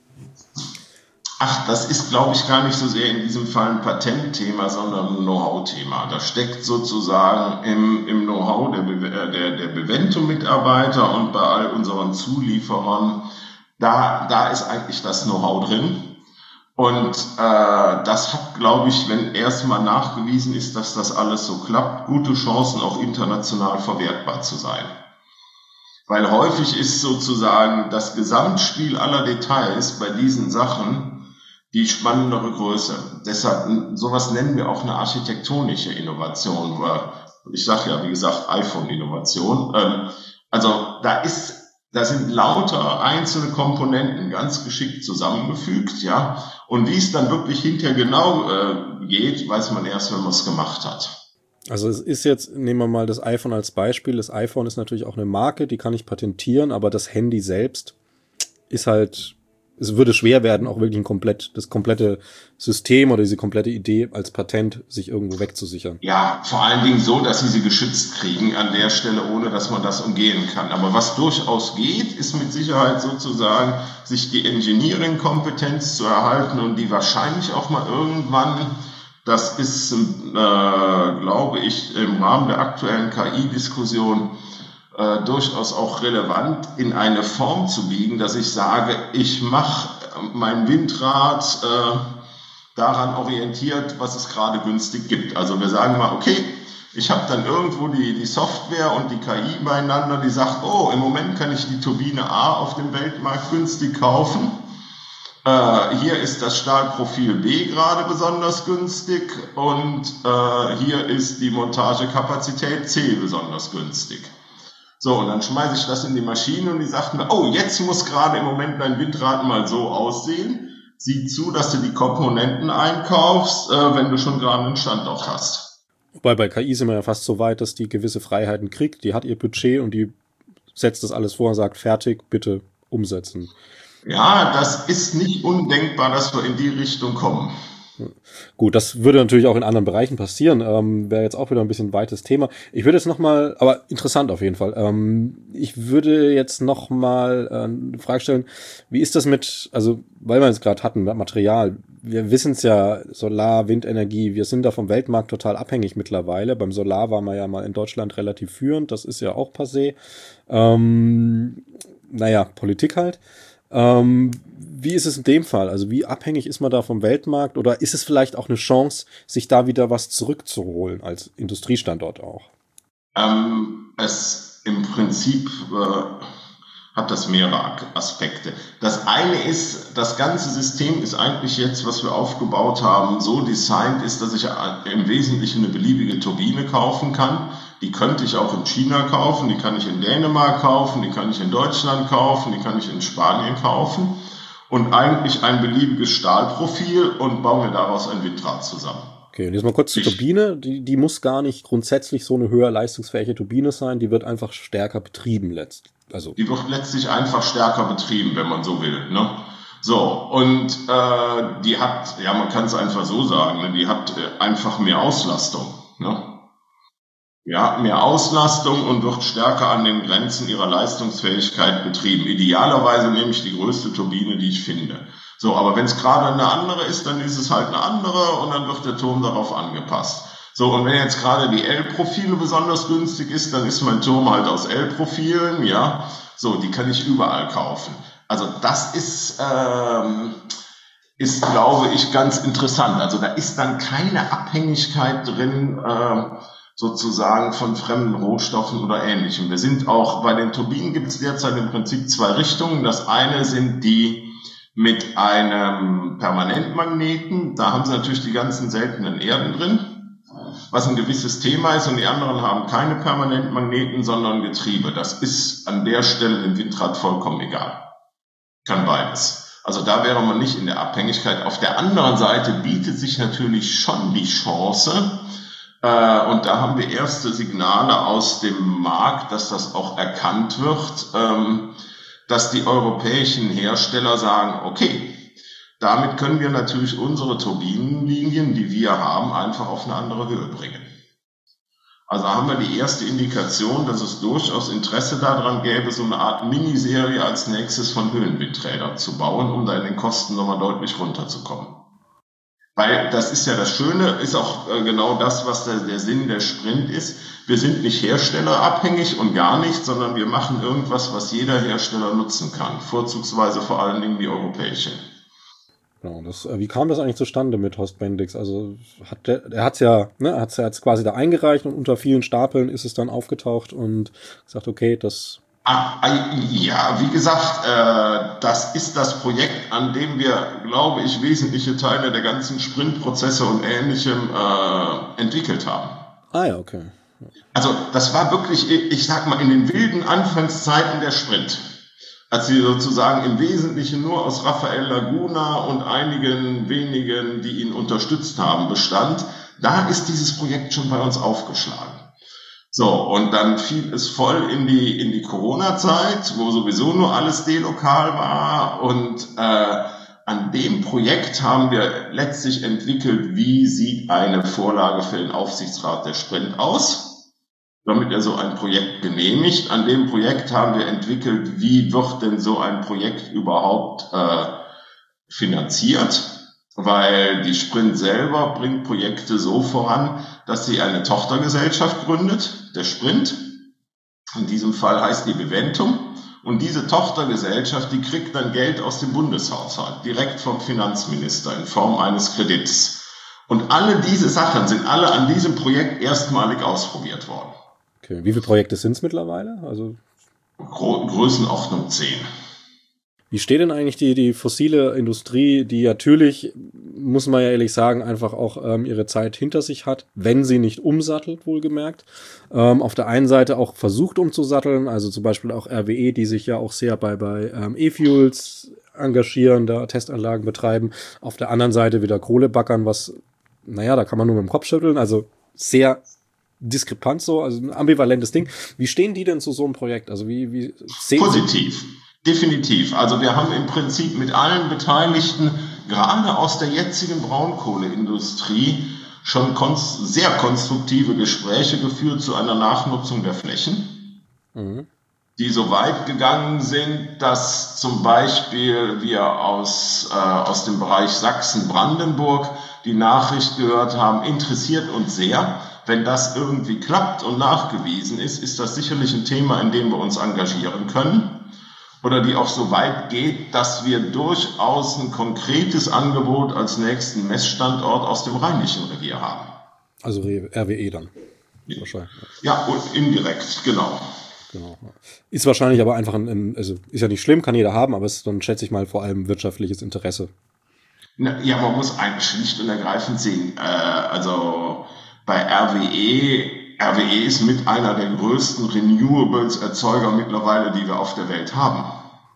Ach, das ist, glaube ich, gar nicht so sehr in diesem Fall ein Patentthema, sondern ein Know-how-Thema. Das steckt sozusagen im Know-how der Bevento-Mitarbeiter und bei all unseren Zulieferern. Da ist eigentlich das Know-how drin. Und das hat, glaube ich, wenn erstmal nachgewiesen ist, dass das alles so klappt, gute Chancen, auch international verwertbar zu sein. Weil häufig ist sozusagen das Gesamtspiel aller Details bei diesen Sachen die spannendere Größe. Deshalb, sowas nennen wir auch eine architektonische Innovation. Ich sage ja, wie gesagt, iPhone-Innovation. Also da sind lauter einzelne Komponenten ganz geschickt zusammengefügt, ja. Und wie es dann wirklich hinterher genau geht, weiß man erst, wenn man es gemacht hat. Also es ist jetzt, nehmen wir mal das iPhone als Beispiel. Das iPhone ist natürlich auch eine Marke, die kann ich patentieren, aber das Handy selbst ist halt, es würde schwer werden, auch wirklich das komplette System oder diese komplette Idee als Patent sich irgendwo wegzusichern. Ja, vor allen Dingen so, dass sie geschützt kriegen an der Stelle, ohne dass man das umgehen kann. Aber was durchaus geht, ist mit Sicherheit sozusagen, sich die Engineering-Kompetenz zu erhalten und die wahrscheinlich auch mal irgendwann, das ist, glaube ich, im Rahmen der aktuellen KI-Diskussion durchaus auch relevant, in eine Form zu biegen, dass ich sage, ich mache mein Windrad daran orientiert, was es gerade günstig gibt. Also wir sagen mal, okay, ich habe dann irgendwo die Software und die KI beieinander, die sagt, oh, im Moment kann ich die Turbine A auf dem Weltmarkt günstig kaufen. Hier ist das Stahlprofil B gerade besonders günstig und hier ist die Montagekapazität C besonders günstig. So, und dann schmeiße ich das in die Maschine und die sagt mir, oh, jetzt muss gerade im Moment dein Windrad mal so aussehen. Sieh zu, dass du die Komponenten einkaufst, wenn du schon gerade einen Standort hast. Wobei bei KI sind wir ja fast so weit, dass die gewisse Freiheiten kriegt. Die hat ihr Budget und die setzt das alles vor und sagt, fertig, bitte umsetzen. Ja, das ist nicht undenkbar, dass wir in die Richtung kommen. Gut, das würde natürlich auch in anderen Bereichen passieren. Wäre jetzt auch wieder ein bisschen weites Thema. Ich würde jetzt nochmal, aber interessant auf jeden Fall. Ich würde jetzt nochmal eine Frage stellen, wie ist das mit, also weil wir es gerade hatten, Material. Wir wissen es ja, Solar, Windenergie, wir sind da vom Weltmarkt total abhängig mittlerweile. Beim Solar waren wir ja mal in Deutschland relativ führend, das ist ja auch passé. Politik halt. Wie ist es in dem Fall? Also wie abhängig ist man da vom Weltmarkt oder ist es vielleicht auch eine Chance, sich da wieder was zurückzuholen als Industriestandort auch? Es im Prinzip hat das mehrere Aspekte. Das eine ist, das ganze System ist eigentlich jetzt, was wir aufgebaut haben, so designt ist, dass ich im Wesentlichen eine beliebige Turbine kaufen kann. Die könnte ich auch in China kaufen, die kann ich in Dänemark kaufen, die kann ich in Deutschland kaufen, die kann ich in Spanien kaufen und eigentlich ein beliebiges Stahlprofil und baue mir daraus ein Windrad zusammen. Okay, und jetzt mal kurz zur Turbine. Die muss gar nicht grundsätzlich so eine höher leistungsfähige Turbine sein, die wird einfach stärker betrieben Die wird letztlich einfach stärker betrieben, wenn man so will, ne? So, und die hat, ja, man kann es einfach so sagen, ne? Die hat einfach mehr Auslastung, ne? Ja, mehr Auslastung und wird stärker an den Grenzen ihrer Leistungsfähigkeit betrieben. Idealerweise nehme ich die größte Turbine, die ich finde. So, aber wenn es gerade eine andere ist, dann ist es halt eine andere und dann wird der Turm darauf angepasst. So, und wenn jetzt gerade die L-Profile besonders günstig ist, dann ist mein Turm halt aus L-Profilen, ja. So, die kann ich überall kaufen. Also das ist, glaube ich, ganz interessant. Also da ist dann keine Abhängigkeit drin, sozusagen von fremden Rohstoffen oder Ähnlichem. Wir sind auch, bei den Turbinen gibt es derzeit im Prinzip zwei Richtungen. Das eine sind die mit einem Permanentmagneten. Da haben sie natürlich die ganzen seltenen Erden drin, was ein gewisses Thema ist, und die anderen haben keine Permanentmagneten, sondern Getriebe. Das ist an der Stelle dem Windrad vollkommen egal. Kann beides. Also da wäre man nicht in der Abhängigkeit. Auf der anderen Seite bietet sich natürlich schon die Chance, und da haben wir erste Signale aus dem Markt, dass das auch erkannt wird, dass die europäischen Hersteller sagen, okay, damit können wir natürlich unsere Turbinenlinien, die wir haben, einfach auf eine andere Höhe bringen. Also haben wir die erste Indikation, dass es durchaus Interesse daran gäbe, so eine Art Miniserie als nächstes von Höhenwindrädern zu bauen, um da in den Kosten nochmal deutlich runterzukommen. Weil das ist ja das Schöne, ist auch genau das, was der Sinn der Sprint ist. Wir sind nicht herstellerabhängig und gar nicht, sondern wir machen irgendwas, was jeder Hersteller nutzen kann. Vorzugsweise vor allen Dingen die europäischen. Genau. Wie kam das eigentlich zustande mit Horst Bendix? Also er hat's ja quasi da eingereicht und unter vielen Stapeln ist es dann aufgetaucht und gesagt, okay, das... Ja, wie gesagt, das ist das Projekt, an dem wir, glaube ich, wesentliche Teile der ganzen Sprintprozesse und Ähnlichem entwickelt haben. Ja, okay. Also das war wirklich, ich sag mal, in den wilden Anfangszeiten der Sprint, als sie sozusagen im Wesentlichen nur aus Raphael Laguna und einigen wenigen, die ihn unterstützt haben, bestand, da ist dieses Projekt schon bei uns aufgeschlagen. So, und dann fiel es voll in die Corona-Zeit, wo sowieso nur alles delokal war, und an dem Projekt haben wir letztlich entwickelt, wie sieht eine Vorlage für den Aufsichtsrat der Sprint aus, damit er so ein Projekt genehmigt. An dem Projekt haben wir entwickelt, wie wird denn so ein Projekt überhaupt finanziert, weil die Sprint selber bringt Projekte so voran, dass sie eine Tochtergesellschaft gründet, der Sprint. In diesem Fall heißt die Beventum. Und diese Tochtergesellschaft, die kriegt dann Geld aus dem Bundeshaushalt, direkt vom Finanzminister in Form eines Kredits. Und alle diese Sachen sind alle an diesem Projekt erstmalig ausprobiert worden. Okay, wie viele Projekte sind es mittlerweile? Also Größenordnung 10. Wie steht denn eigentlich die fossile Industrie, die natürlich, muss man ja ehrlich sagen, einfach auch ihre Zeit hinter sich hat, wenn sie nicht umsattelt, wohlgemerkt. Auf der einen Seite auch versucht umzusatteln, also zum Beispiel auch RWE, die sich ja auch sehr bei E-Fuels engagieren, da Testanlagen betreiben. Auf der anderen Seite wieder Kohlebackern, was, da kann man nur mit dem Kopf schütteln, also sehr diskrepant so, also ein ambivalentes Ding. Wie stehen die denn zu so einem Projekt? Also wie sehen Positiv. Definitiv. Also wir haben im Prinzip mit allen Beteiligten, gerade aus der jetzigen Braunkohleindustrie, schon sehr konstruktive Gespräche geführt zu einer Nachnutzung der Flächen, die so weit gegangen sind, dass zum Beispiel wir aus dem Bereich Sachsen-Brandenburg die Nachricht gehört haben, interessiert uns sehr. Wenn das irgendwie klappt und nachgewiesen ist, ist das sicherlich ein Thema, in dem wir uns engagieren können. Oder die auch so weit geht, dass wir durchaus ein konkretes Angebot als nächsten Messstandort aus dem Rheinischen Revier haben. Also RWE dann. Wahrscheinlich. Ja, und indirekt, genau. Ist wahrscheinlich aber einfach also ist ja nicht schlimm, kann jeder haben, aber es ist dann, schätze ich mal, vor allem wirtschaftliches Interesse. Ja, man muss eigentlich schlicht und ergreifend sehen. Also bei RWE ist mit einer der größten Renewables-Erzeuger mittlerweile, die wir auf der Welt haben.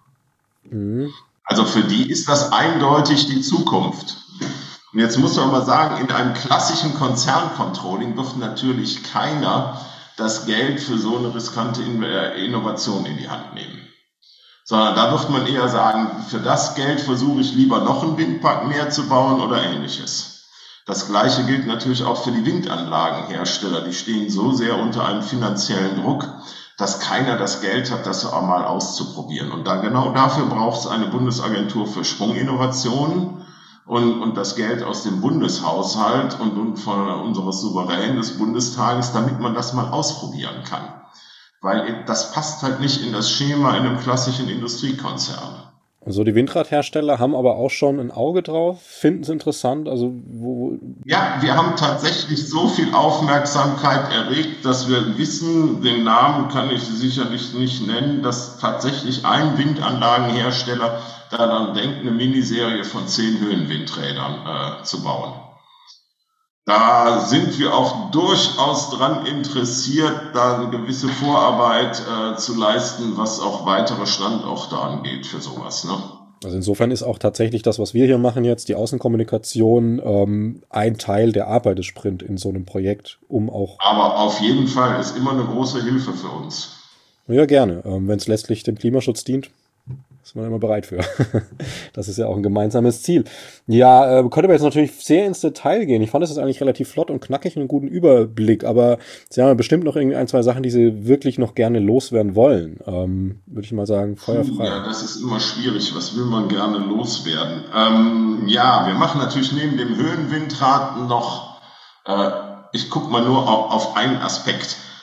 Also für die ist das eindeutig die Zukunft. Und jetzt muss man mal sagen, in einem klassischen Konzerncontrolling wird natürlich keiner das Geld für so eine riskante Innovation in die Hand nehmen. Sondern da wird man eher sagen, für das Geld versuche ich lieber noch einen Windpark mehr zu bauen oder Ähnliches. Das Gleiche gilt natürlich auch für die Windanlagenhersteller. Die stehen so sehr unter einem finanziellen Druck, dass keiner das Geld hat, das auch mal auszuprobieren. Und genau dafür braucht es eine Bundesagentur für Sprunginnovationen und das Geld aus dem Bundeshaushalt und von unseres Souveränen des Bundestages, damit man das mal ausprobieren kann. Weil das passt halt nicht in das Schema in einem klassischen Industriekonzern. Also die Windradhersteller haben aber auch schon ein Auge drauf, finden es interessant. Also Ja, wir haben tatsächlich so viel Aufmerksamkeit erregt, dass wir wissen, den Namen kann ich sicherlich nicht nennen, dass tatsächlich ein Windanlagenhersteller daran denkt, eine Miniserie von 10 Höhenwindrädern zu bauen. Da sind wir auch durchaus dran interessiert, da eine gewisse Vorarbeit zu leisten, was auch weitere Standorte angeht für sowas, ne? Also insofern ist auch tatsächlich das, was wir hier machen jetzt, die Außenkommunikation, ein Teil der Arbeit des Sprint in so einem Projekt, um auch... Aber auf jeden Fall ist immer eine große Hilfe für uns. Ja, gerne. Wenn es letztlich dem Klimaschutz dient, ist man immer bereit für. Das ist ja auch ein gemeinsames Ziel. Ja, könnte man jetzt natürlich sehr ins Detail gehen. Ich fand es eigentlich relativ flott und knackig und einen guten Überblick, aber Sie haben bestimmt noch irgendwie 1, 2 Sachen, die Sie wirklich noch gerne loswerden wollen. Würde ich mal sagen, feuerfrei. Ja, das ist immer schwierig. Was will man gerne loswerden? Ja, wir machen natürlich neben dem Höhenwindrad noch, ich gucke mal nur auf einen Aspekt.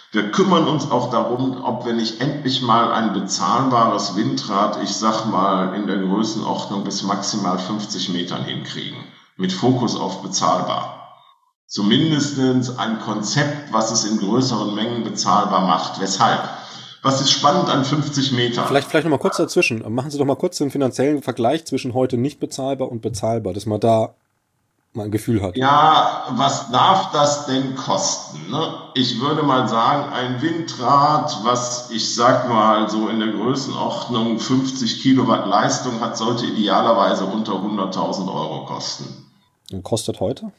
Wir kümmern uns auch darum, ob wir nicht endlich mal ein bezahlbares Windrad, ich sag mal, in der Größenordnung bis maximal 50 Metern hinkriegen. Mit Fokus auf bezahlbar. Zumindest ein Konzept, was es in größeren Mengen bezahlbar macht. Weshalb? Was ist spannend an 50 Metern? Vielleicht noch mal kurz dazwischen. Machen Sie doch mal kurz den finanziellen Vergleich zwischen heute nicht bezahlbar und bezahlbar, dass man da mal ein Gefühl hat. Ja, was darf das denn kosten? Ne? Ich würde mal sagen, ein Windrad, was ich sag mal so in der Größenordnung 50 Kilowatt Leistung hat, sollte idealerweise unter 100.000 Euro kosten. Und kostet heute?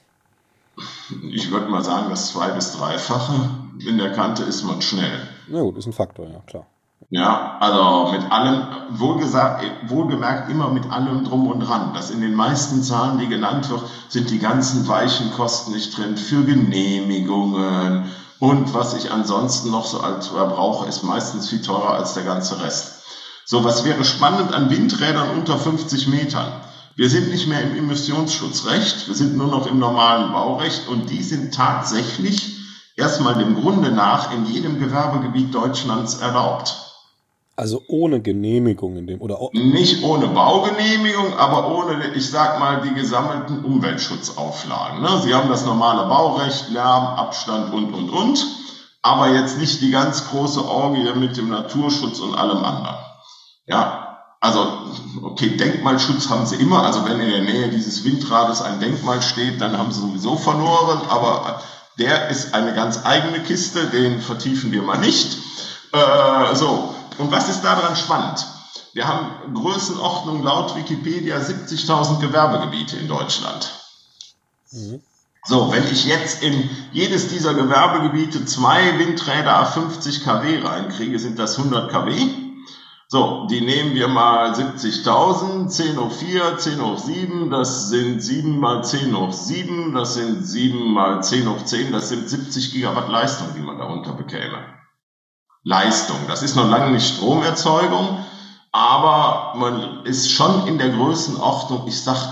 Ich würde mal sagen, das 2- bis 3-fache. In der Kante ist man schnell. Na gut, ist ein Faktor, ja klar. Ja, also mit allem, wohlgemerkt immer mit allem drum und dran. Das in den meisten Zahlen, die genannt wird, sind die ganzen weichen Kosten nicht drin für Genehmigungen und was ich ansonsten noch so als brauche, ist meistens viel teurer als der ganze Rest. So, was wäre spannend an Windrädern unter 50 Metern? Wir sind nicht mehr im Emissionsschutzrecht, wir sind nur noch im normalen Baurecht und die sind tatsächlich erstmal dem Grunde nach in jedem Gewerbegebiet Deutschlands erlaubt. Also ohne Genehmigung nicht ohne Baugenehmigung, aber ohne, ich sag mal, die gesammelten Umweltschutzauflagen. Ne? Sie haben das normale Baurecht, Lärm, Abstand und. Aber jetzt nicht die ganz große Orgie mit dem Naturschutz und allem anderen. Ja, also, okay, Denkmalschutz haben sie immer. Also wenn in der Nähe dieses Windrades ein Denkmal steht, dann haben sie sowieso verloren. Aber der ist eine ganz eigene Kiste, den vertiefen wir mal nicht. So. Und was ist daran spannend? Wir haben Größenordnung laut Wikipedia 70.000 Gewerbegebiete in Deutschland. Mhm. So, wenn ich jetzt in jedes dieser Gewerbegebiete 2 Windräder 50 kW reinkriege, sind das 100 kW. So, die nehmen wir mal 70.000, 10 hoch 4, 10 hoch 7, das sind 7 mal 10 hoch 7, das sind 7 mal 10 hoch 10, das sind 70 Gigawatt Leistung, die man darunter bekäme. Leistung. Das ist noch lange nicht Stromerzeugung, aber man ist schon in der Größenordnung, ich sag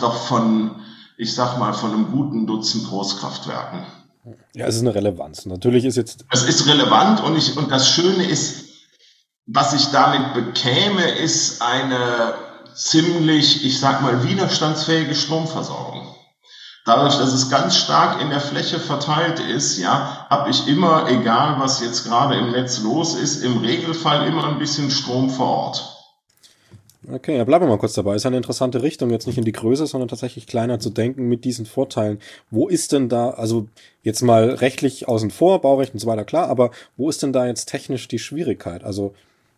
mal von einem guten Dutzend Großkraftwerken. Ja, es ist eine Relevanz. Natürlich ist jetzt... Es ist relevant und das Schöne ist, was ich damit bekäme, ist eine ziemlich, ich sag mal, widerstandsfähige Stromversorgung. Dadurch, dass es ganz stark in der Fläche verteilt ist, ja, habe ich immer, egal was jetzt gerade im Netz los ist, im Regelfall immer ein bisschen Strom vor Ort. Okay, ja, bleiben wir mal kurz dabei. Ist eine interessante Richtung, jetzt nicht in die Größe, sondern tatsächlich kleiner zu denken mit diesen Vorteilen. Wo ist denn da, also jetzt mal rechtlich außen vor, Baurecht und so weiter, klar, aber wo ist denn da jetzt technisch die Schwierigkeit? Also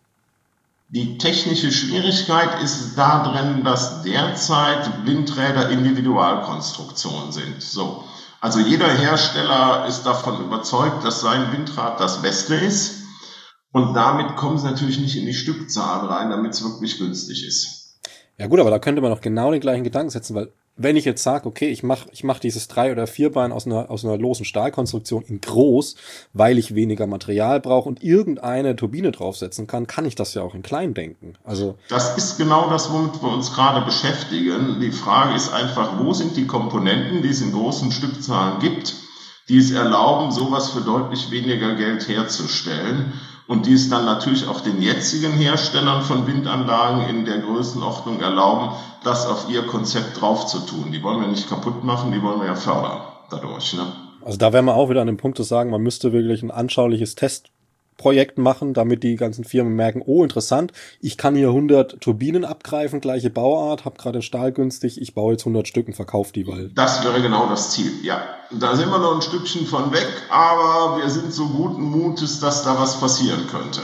die technische Schwierigkeit ist darin, dass derzeit Windräder Individualkonstruktionen sind. So. Also jeder Hersteller ist davon überzeugt, dass sein Windrad das Beste ist. Und damit kommen sie natürlich nicht in die Stückzahl rein, damit es wirklich günstig ist. Ja gut, aber da könnte man doch genau den gleichen Gedanken setzen, weil wenn ich jetzt sage, okay, ich mach dieses 3- oder 4-Bein aus einer losen Stahlkonstruktion in groß, weil ich weniger Material brauche und irgendeine Turbine draufsetzen kann ich das ja auch in klein denken. Also das ist genau das, womit wir uns gerade beschäftigen. Die Frage ist einfach, wo sind die Komponenten, die es in großen Stückzahlen gibt, die es erlauben, sowas für deutlich weniger Geld herzustellen und die es dann natürlich auch den jetzigen Herstellern von Windanlagen in der Größenordnung erlauben, das auf ihr Konzept drauf zu tun. Die wollen wir nicht kaputt machen, die wollen wir ja fördern dadurch. Ne? Also da wären wir auch wieder an dem Punkt zu sagen, man müsste wirklich ein anschauliches Testprojekt machen, damit die ganzen Firmen merken, oh interessant, ich kann hier 100 Turbinen abgreifen, gleiche Bauart, habe gerade den Stahl günstig, ich baue jetzt 100 Stück und verkaufe die, weil... Das wäre genau das Ziel, ja. Da sind wir noch ein Stückchen von weg, aber wir sind so guten Mutes, dass da was passieren könnte.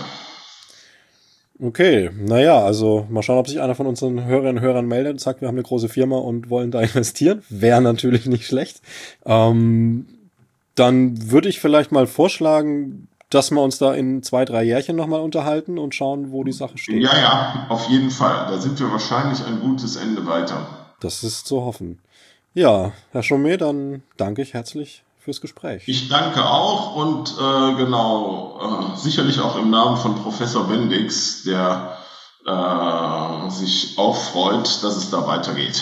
Okay, naja, also mal schauen, ob sich einer von unseren Hörerinnen und Hörern meldet und sagt, wir haben eine große Firma und wollen da investieren. Wäre natürlich nicht schlecht. Dann würde ich vielleicht mal vorschlagen, dass wir uns da in 2-3 Jährchen nochmal unterhalten und schauen, wo die Sache steht. Ja, auf jeden Fall. Da sind wir wahrscheinlich ein gutes Ende weiter. Das ist zu hoffen. Ja, Herr Chaumet, dann danke ich herzlich fürs Gespräch. Ich danke auch und sicherlich auch im Namen von Professor Bendix, der sich auch freut, dass es da weitergeht.